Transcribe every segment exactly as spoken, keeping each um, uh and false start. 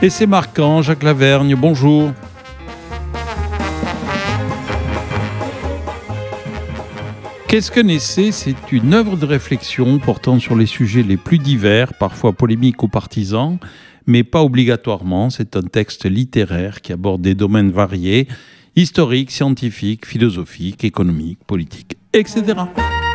Et c'est marquant, Jacques Lavergne, bonjour. Qu'est-ce qu'un essai ? C'est une œuvre de réflexion portant sur les sujets les plus divers, parfois polémiques ou partisans, mais pas obligatoirement. C'est un texte littéraire qui aborde des domaines variés, historiques, scientifiques, philosophiques, économiques, politiques, et cetera.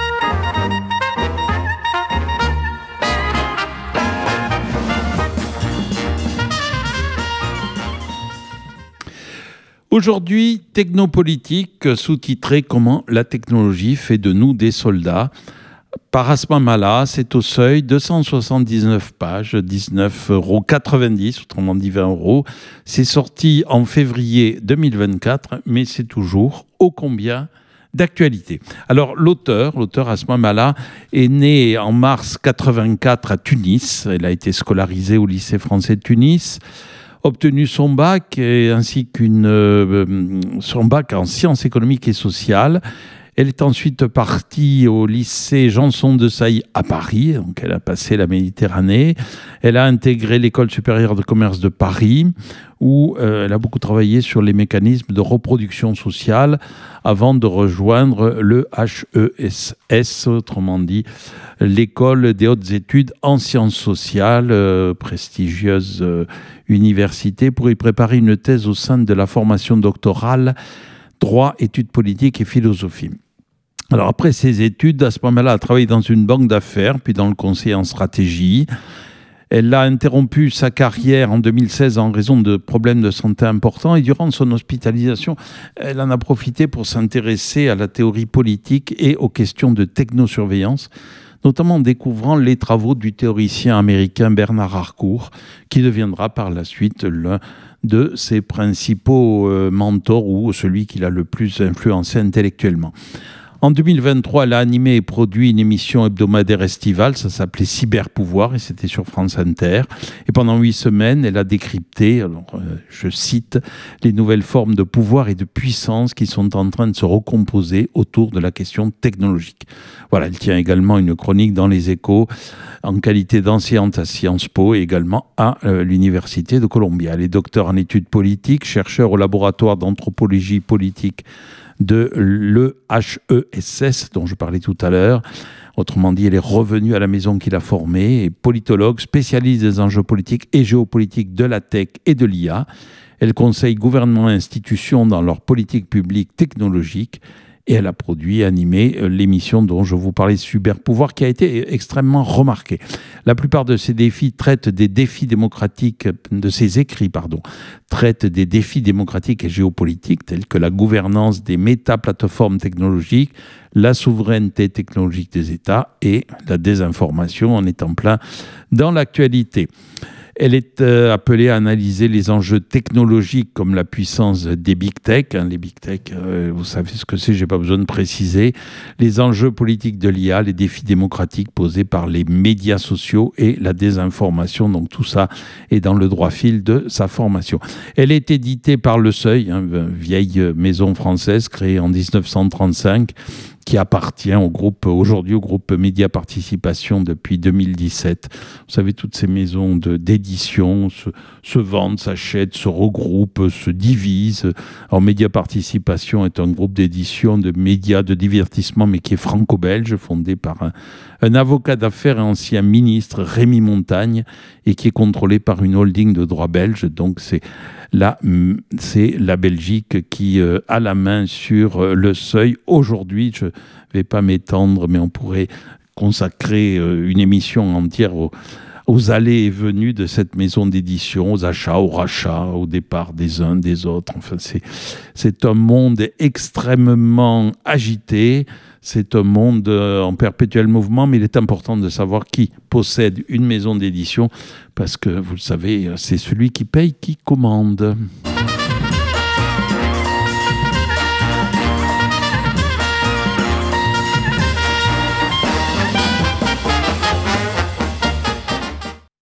Aujourd'hui, Technopolitique, sous-titré « Comment la technologie fait de nous des soldats ». Par Asma Mala, c'est au seuil, deux cent soixante-dix-neuf pages, dix-neuf euros quatre-vingt-dix, autrement dit vingt euros. C'est sorti en février deux mille vingt-quatre, mais c'est toujours ô combien d'actualité. Alors l'auteur, l'auteur Asma Mala, est né en mars quatre-vingt-quatre à Tunis. Elle a été scolarisée au lycée français de Tunis, obtenu son bac et, ainsi qu'une euh, son bac en sciences économiques et sociales. Elle est ensuite partie au lycée Janson de Sailly à Paris, donc elle a passé la Méditerranée. Elle a intégré l'école supérieure de commerce de Paris, où euh, elle a beaucoup travaillé sur les mécanismes de reproduction sociale avant de rejoindre le H E S S, autrement dit l'école des hautes études en sciences sociales, euh, prestigieuse euh, université, pour y préparer une thèse au sein de la formation doctorale droit, études politiques et philosophie. Alors après ses études, à ce moment-là, elle a travaillé dans une banque d'affaires, puis dans le conseil en stratégie. Elle a interrompu sa carrière en deux mille seize en raison de problèmes de santé importants, et durant son hospitalisation, elle en a profité pour s'intéresser à la théorie politique et aux questions de technosurveillance, notamment en découvrant les travaux du théoricien américain Bernard Harcourt, qui deviendra par la suite l'un de ses principaux euh, mentors, ou celui qui l'a le plus influencé intellectuellement. En deux mille vingt-trois, elle a animé et produit une émission hebdomadaire estivale, ça s'appelait Cyberpouvoir, et c'était sur France Inter. Et pendant huit semaines, elle a décrypté, alors, euh, je cite, les nouvelles formes de pouvoir et de puissance qui sont en train de se recomposer autour de la question technologique. Voilà, elle tient également une chronique dans Les Échos en qualité d'enseignante à Sciences Po et également à euh, l'Université de Columbia. Elle est docteur en études politiques, chercheur au laboratoire d'anthropologie politique de l'E H E S S, dont je parlais tout à l'heure. Autrement dit, elle est revenue à la maison qu'il a formée, et politologue, spécialiste des enjeux politiques et géopolitiques de la tech et de l'I A. Elle conseille gouvernements et institutions dans leur politique publique technologique, et elle a produit et animé l'émission dont je vous parlais, Cyberpouvoir, qui a été extrêmement remarquée. La plupart de ces défis traitent des défis démocratiques, de ces écrits, pardon, traitent des défis démocratiques et géopolitiques, tels que la gouvernance des méta-plateformes technologiques, la souveraineté technologique des États et la désinformation, en étant plein dans l'actualité. Elle est euh, appelée à analyser les enjeux technologiques comme la puissance des big tech. Hein, les big tech, euh, vous savez ce que c'est, je n'ai pas besoin de préciser. Les enjeux politiques de l'I A, les défis démocratiques posés par les médias sociaux et la désinformation. Donc tout ça est dans le droit fil de sa formation. Elle est éditée par Le Seuil, hein, vieille maison française créée en dix-neuf cent trente-cinq, qui appartient au groupe, aujourd'hui au groupe Média Participation depuis deux mille dix-sept. Vous savez, toutes ces maisons de, d'édition se, se vendent, s'achètent, se regroupent, se divisent. Alors, Média Participation est un groupe d'édition de médias de divertissement, mais qui est franco-belge, fondé par un, un avocat d'affaires et ancien ministre, Rémi Montagne, et qui est contrôlé par une holding de droit belge. Donc, c'est la, c'est la Belgique qui euh, a la main sur euh, Le Seuil. Aujourd'hui, je ne vais pas m'étendre, mais on pourrait consacrer euh, une émission entière au, aux allées et venues de cette maison d'édition, aux achats, aux rachats, au départ des uns, des autres. Enfin, c'est, c'est un monde extrêmement agité. C'est un monde en perpétuel mouvement, mais il est important de savoir qui possède une maison d'édition, parce que, vous le savez, c'est celui qui paye qui commande. Alors,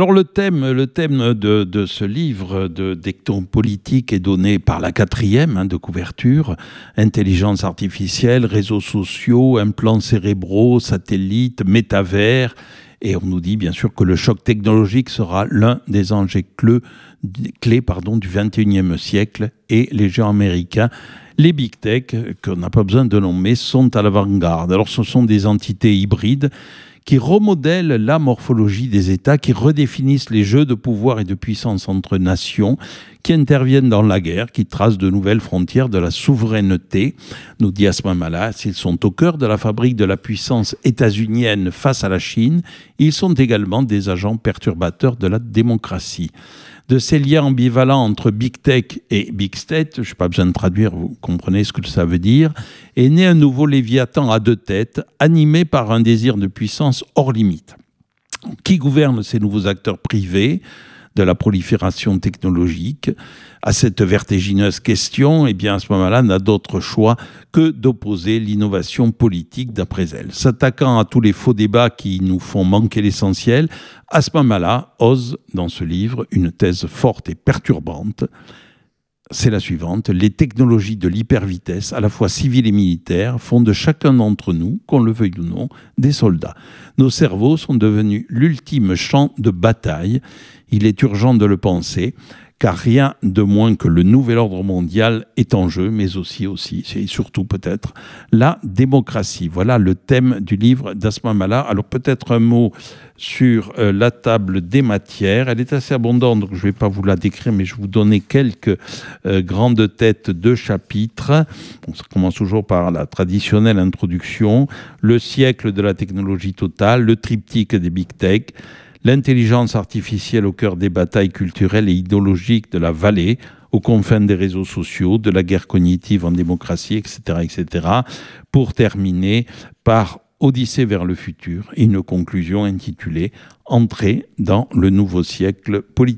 Alors le thème, le thème de, de ce livre de technopolitique est donné par la quatrième hein, de couverture, intelligence artificielle, réseaux sociaux, implants cérébraux, satellites, métavers. Et on nous dit bien sûr que le choc technologique sera l'un des enjeux clés, clés pardon, du vingt et unième siècle, et les géants américains, les big tech, qu'on n'a pas besoin de nommer, sont à l'avant-garde. Alors ce sont des entités hybrides qui remodèlent la morphologie des États, qui redéfinissent les jeux de pouvoir et de puissance entre nations, qui interviennent dans la guerre, qui tracent de nouvelles frontières de la souveraineté. Nous dit Asma Malas, ils sont au cœur de la fabrique de la puissance états-unienne face à la Chine. Ils sont également des agents perturbateurs de la démocratie. De ces liens ambivalents entre Big Tech et Big State, je n'ai pas besoin de traduire, vous comprenez ce que ça veut dire, est né un nouveau Léviathan à deux têtes, animé par un désir de puissance hors limite. Qui gouverne ces nouveaux acteurs privés de la prolifération technologique? À cette vertigineuse question, eh bien, à ce moment-là, n'a d'autre choix que d'opposer l'innovation politique d'après elle. S'attaquant à tous les faux débats qui nous font manquer l'essentiel, à ce moment-là, ose, dans ce livre, une thèse forte et perturbante. C'est la suivante: les technologies de l'hypervitesse, à la fois civiles et militaires, font de chacun d'entre nous, qu'on le veuille ou non, des soldats. Nos cerveaux sont devenus l'ultime champ de bataille. Il est urgent de le penser, car rien de moins que le nouvel ordre mondial est en jeu, mais aussi, aussi, et surtout peut-être, la démocratie. Voilà le thème du livre d'Asma Malas. Alors peut-être un mot sur euh, la table des matières. Elle est assez abondante, donc je ne vais pas vous la décrire, mais je vais vous donner quelques euh, grandes têtes de chapitres. Bon, ça commence toujours par la traditionnelle introduction, le siècle de la technologie totale, le triptyque des big tech, l'intelligence artificielle au cœur des batailles culturelles et idéologiques de la vallée, aux confins des réseaux sociaux, de la guerre cognitive en démocratie, et cetera, et cetera, pour terminer par Odyssée vers le futur et une conclusion intitulée « Entrée dans le nouveau siècle politique ».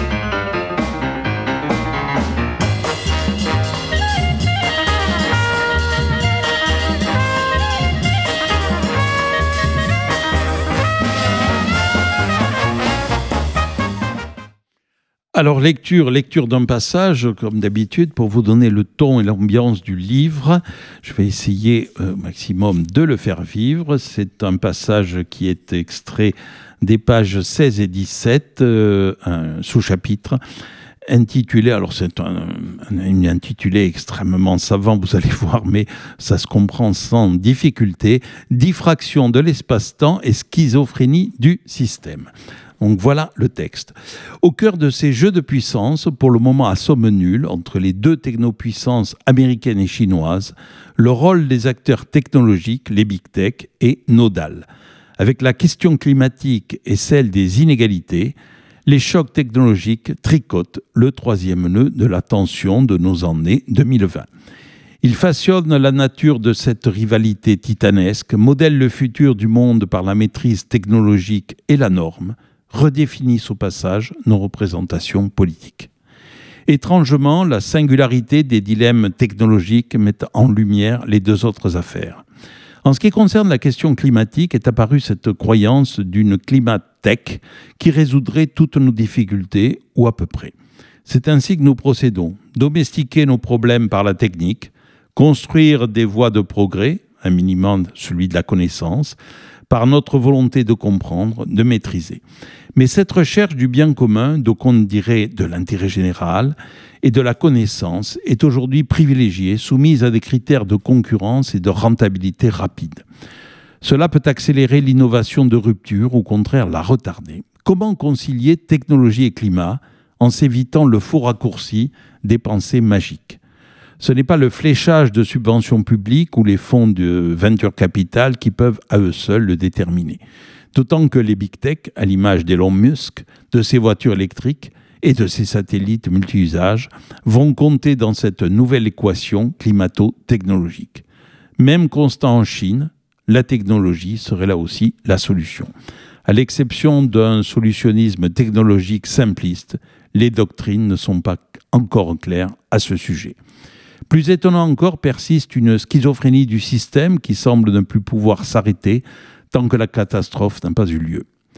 Alors, lecture, lecture d'un passage, comme d'habitude, pour vous donner le ton et l'ambiance du livre. Je vais essayer au maximum de le faire vivre. C'est un passage qui est extrait des pages seize et dix-sept, euh, un sous-chapitre, intitulé, alors c'est un, un, un intitulé extrêmement savant, vous allez voir, mais ça se comprend sans difficulté, « Diffraction de l'espace-temps et schizophrénie du système ». Donc voilà le texte. Au cœur de ces jeux de puissance, pour le moment à somme nulle, entre les deux technopuissances américaines et chinoises, le rôle des acteurs technologiques, les big tech, est nodal. Avec la question climatique et celle des inégalités, les chocs technologiques tricotent le troisième nœud de la tension de nos années deux mille vingt. Ils façonnent la nature de cette rivalité titanesque, modèlent le futur du monde par la maîtrise technologique et la norme, redéfinissent au passage nos représentations politiques. Étrangement, la singularité des dilemmes technologiques met en lumière les deux autres affaires. En ce qui concerne la question climatique, est apparue cette croyance d'une climat-tech qui résoudrait toutes nos difficultés, ou à peu près. C'est ainsi que nous procédons. Domestiquer nos problèmes par la technique, construire des voies de progrès, un minimum celui de la connaissance, par notre volonté de comprendre, de maîtriser. Mais cette recherche du bien commun, d'aucuns diraient de l'intérêt général, et de la connaissance, est aujourd'hui privilégiée, soumise à des critères de concurrence et de rentabilité rapide. Cela peut accélérer l'innovation de rupture, ou au contraire la retarder. Comment concilier technologie et climat en s'évitant le faux raccourci des pensées magiques ? Ce n'est pas le fléchage de subventions publiques ou les fonds de venture capital qui peuvent à eux seuls le déterminer. D'autant que les big tech, à l'image d'Elon Musk, de ses voitures électriques et de ses satellites multi-usages, vont compter dans cette nouvelle équation climato-technologique. Même constat en Chine, la technologie serait là aussi la solution. À l'exception d'un solutionnisme technologique simpliste, les doctrines ne sont pas encore claires à ce sujet. Plus étonnant encore, persiste une schizophrénie du système qui semble ne plus pouvoir s'arrêter tant que la catastrophe n'a pas eu lieu.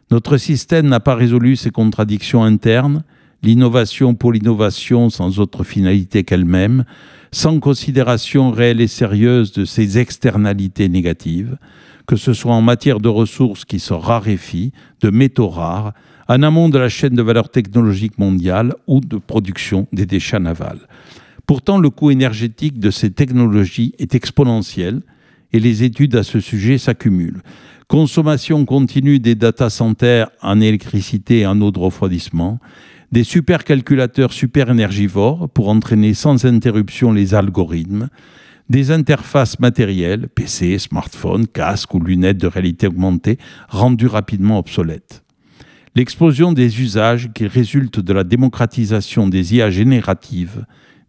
Notre système n'a pas résolu ses contradictions internes, l'innovation pour l'innovation sans autre finalité qu'elle-même, sans considération réelle et sérieuse de ses externalités négatives, que ce soit en matière de ressources qui se raréfient, de métaux rares, en amont de la chaîne de valeur technologique mondiale ou de production des déchets navals. Pourtant, le coût énergétique de ces technologies est exponentiel et les études à ce sujet s'accumulent. Consommation continue des data centers en électricité et en eau de refroidissement, des supercalculateurs super énergivores pour entraîner sans interruption les algorithmes, des interfaces matérielles, P C, smartphones, casques ou lunettes de réalité augmentée, rendues rapidement obsolètes. L'explosion des usages qui résulte de la démocratisation des I A génératives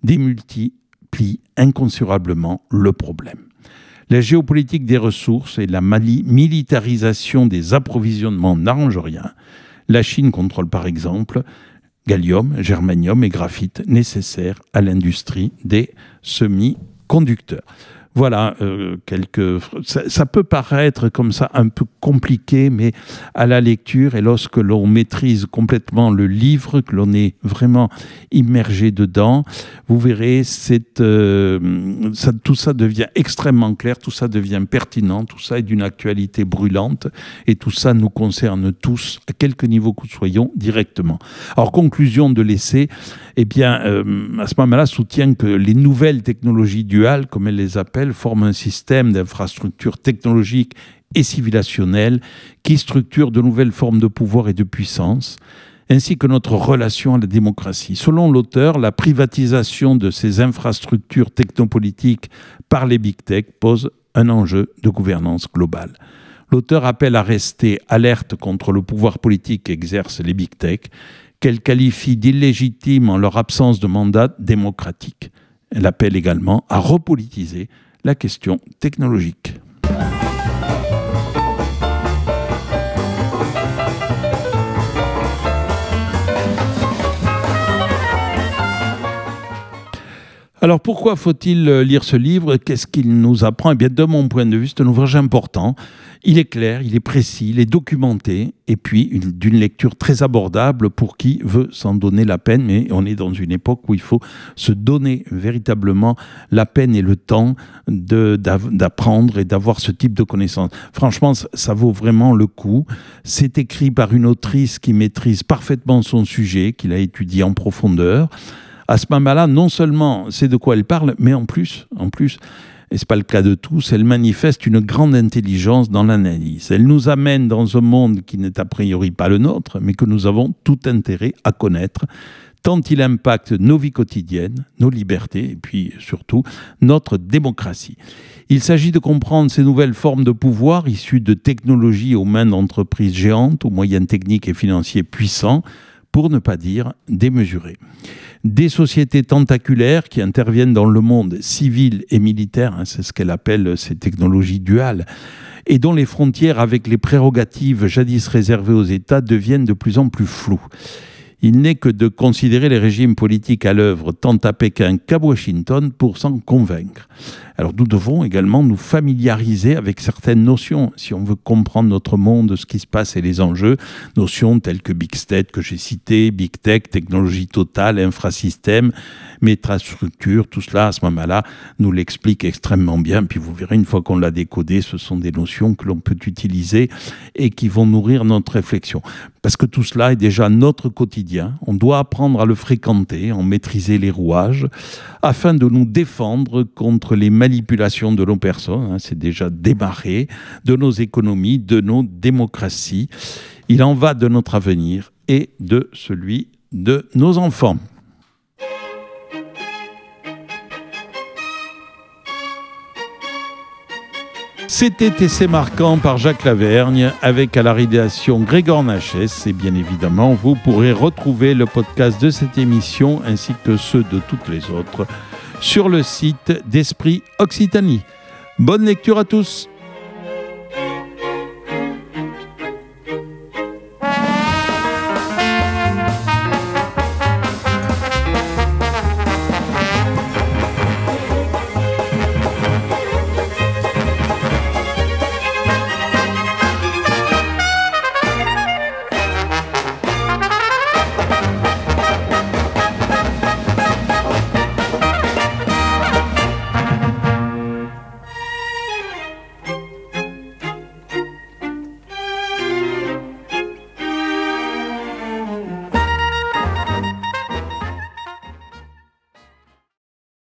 démultiplie incommensurablement le problème. La géopolitique des ressources et la mali- militarisation des approvisionnements n'arrangent rien. La Chine contrôle par exemple gallium, germanium et graphite nécessaires à l'industrie des semi-conducteurs. Voilà, euh, quelques... Ça, ça peut paraître comme ça un peu compliqué, mais à la lecture, et lorsque l'on maîtrise complètement le livre, que l'on est vraiment immergé dedans, vous verrez, c'est, euh, ça, tout ça devient extrêmement clair, tout ça devient pertinent, tout ça est d'une actualité brûlante, et tout ça nous concerne tous, à quelque niveau que nous soyons, directement. Alors, conclusion de l'essai, eh bien, euh, à ce moment-là, soutient que les nouvelles technologies duales, comme elle les appelle, forment un système d'infrastructures technologiques et civilisationnelles qui structure de nouvelles formes de pouvoir et de puissance, ainsi que notre relation à la démocratie. Selon l'auteur, la privatisation de ces infrastructures technopolitiques par les big tech pose un enjeu de gouvernance globale. L'auteur appelle à rester alerte contre le pouvoir politique qu'exercent les big tech, qu'elle qualifie d'illégitime en leur absence de mandat démocratique. Elle appelle également à repolitiser la question technologique. Alors pourquoi faut-il lire ce livre ? Qu'est-ce qu'il nous apprend ? Eh bien, de mon point de vue, c'est un ouvrage important. Il est clair, il est précis, il est documenté, et puis une, d'une lecture très abordable pour qui veut s'en donner la peine. Mais on est dans une époque où il faut se donner véritablement la peine et le temps de, d'apprendre et d'avoir ce type de connaissances. Franchement, ça, ça vaut vraiment le coup. C'est écrit par une autrice qui maîtrise parfaitement son sujet, qu'il a étudié en profondeur. À ce moment-là, non seulement c'est de quoi elle parle, mais en plus, en plus, et ce n'est pas le cas de tous, elle manifeste une grande intelligence dans l'analyse. Elle nous amène dans un monde qui n'est a priori pas le nôtre, mais que nous avons tout intérêt à connaître, tant il impacte nos vies quotidiennes, nos libertés, et puis surtout notre démocratie. Il s'agit de comprendre ces nouvelles formes de pouvoir issues de technologies aux mains d'entreprises géantes, aux moyens techniques et financiers puissants, pour ne pas dire démesurés. Des sociétés tentaculaires qui interviennent dans le monde civil et militaire, hein, c'est ce qu'elle appelle ces technologies duales, et dont les frontières avec les prérogatives jadis réservées aux États deviennent de plus en plus floues. Il n'est que de considérer les régimes politiques à l'œuvre tant à Pékin qu'à Washington pour s'en convaincre. Alors nous devons également nous familiariser avec certaines notions si on veut comprendre notre monde, ce qui se passe et les enjeux. Notions telles que Big State que j'ai cité, Big Tech, technologie totale, infrasystème, métastructure, tout cela à ce moment-là nous l'explique extrêmement bien. Puis vous verrez, une fois qu'on l'a décodé, ce sont des notions que l'on peut utiliser et qui vont nourrir notre réflexion. Parce que tout cela est déjà notre quotidien. On doit apprendre à le fréquenter, en maîtriser les rouages, afin de nous défendre contre les manipulations de nos personnes, hein, c'est déjà démarré, de nos économies, de nos démocraties. Il en va de notre avenir et de celui de nos enfants. C'était Essai marquant par Jacques Lavergne avec à la rédaction Grégoire Nachès et bien évidemment vous pourrez retrouver le podcast de cette émission ainsi que ceux de toutes les autres sur le site d'Esprit Occitanie. Bonne lecture à tous.